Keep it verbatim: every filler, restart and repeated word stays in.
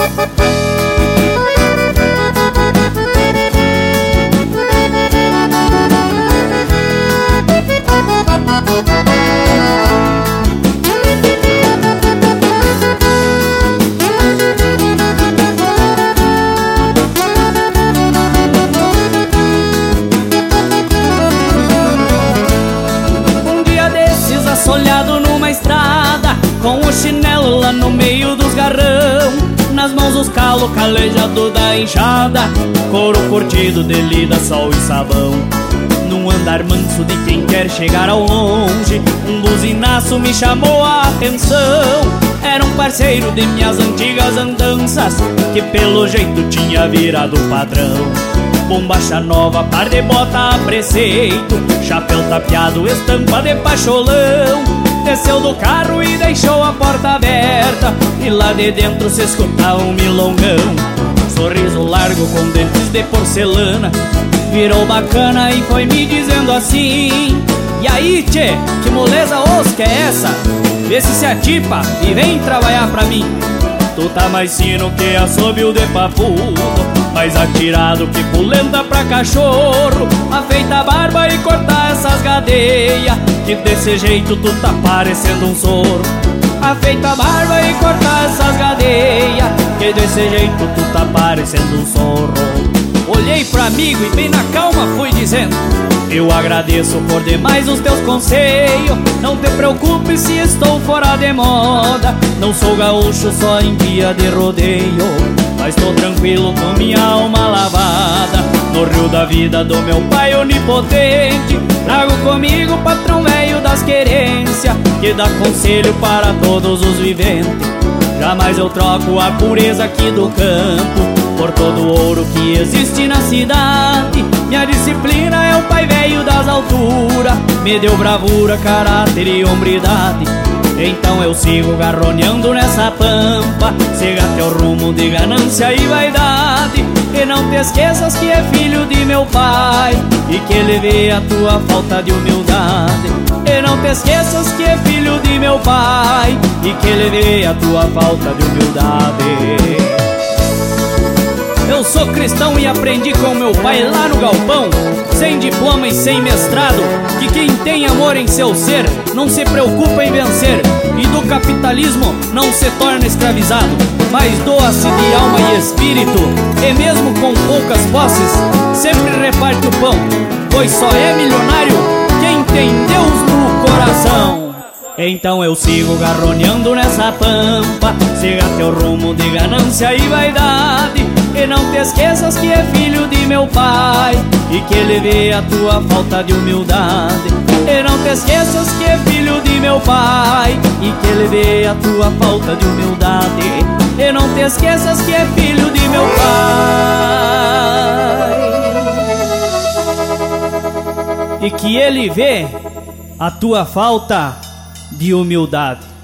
Olhado numa estrada, com o chinelo lá no meio dos garrão, nas mãos os calos calejado da enxada, couro curtido de lida, sol e sabão. Num andar manso de quem quer chegar ao longe, um buzinaço me chamou a atenção. Era um parceiro de minhas antigas andanças, que pelo jeito tinha virado padrão. Bombacha nova, par de bota a preceito, chapéu tapeado, estampa de pacholão. Desceu do carro e deixou a porta aberta, e lá de dentro se escuta um milongão. Sorriso largo com dentes de porcelana, virou bacana e foi me dizendo assim: e aí, tchê, que moleza osca é essa? Vê se se atipa e vem trabalhar pra mim. Tu tá mais sino que assobio de papudo, mais atirado que pulenta pra cachorro. Afeita a barba e corta essas gadeias, que desse jeito tu tá parecendo um soro. Afeita a barba e corta essas gadeias, que desse jeito tu tá parecendo um soro. Olhei pro amigo e bem na calma fui dizendo: eu agradeço por demais os teus conselhos. Não te preocupes se estou fora de moda, não sou gaúcho só em dia de rodeio, mas tô tranquilo com minha alma lavada no rio da vida do meu pai onipotente. Trago comigo o patrão velho das querências, que dá conselho para todos os viventes. Jamais eu troco a pureza aqui do campo por todo o ouro que existe na cidade. Minha disciplina é o pai velho das alturas, me deu bravura, caráter e hombridade. Então eu sigo garroneando nessa pampa, siga teu rumo de ganância e vaidade. E não te esqueças que é filho de meu pai, e que ele vê a tua falta de humildade. E não te esqueças que é filho de meu pai, e que ele vê a tua falta de humildade. Eu sou cristão e aprendi com meu pai lá no galpão, sem diploma e sem mestrado, que quem tem amor em seu ser não se preocupa em vencer, e do capitalismo não se torna escravizado, mas doa-se de alma e espírito, e mesmo com poucas posses sempre reparte o pão, pois só é milionário quem tem Deus no coração. Então eu sigo garroneando nessa pampa, siga teu rumo de ganância e vaidade. E não te esqueças que é filho de meu pai, e que ele vê a tua falta de humildade. E não te esqueças que é filho de meu pai, e que ele vê a tua falta de humildade. E não te esqueças que é filho de meu pai, e que ele vê a tua falta de humildade.